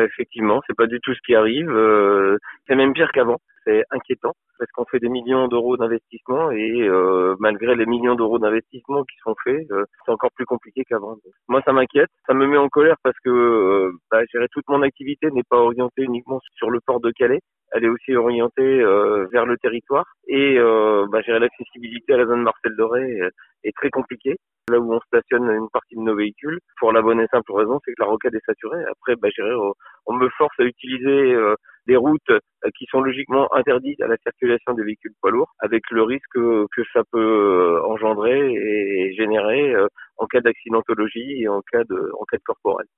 effectivement, c'est pas du tout ce qui arrive. C'est même pire qu'avant. C'est inquiétant parce qu'on fait des millions d'euros d'investissement et malgré les millions d'euros d'investissement qui sont faits, c'est encore plus compliqué qu'avant. Donc, moi, ça m'inquiète, ça me met en colère parce que je dirais, toute mon activité n'est pas orientée uniquement sur le port de Calais. Elle est aussi orientée vers le territoire et je dirais, l'accessibilité à la zone Marcel Doré est très compliquée. Là où on stationne une partie de nos véhicules, pour la bonne et simple raison, c'est que la rocade est saturée. Après, je dirais, on me force à utiliser des routes qui sont logiquement interdites à la circulation des véhicules poids lourds, avec le risque que ça peut engendrer et générer en cas d'accidentologie et en cas de corporel.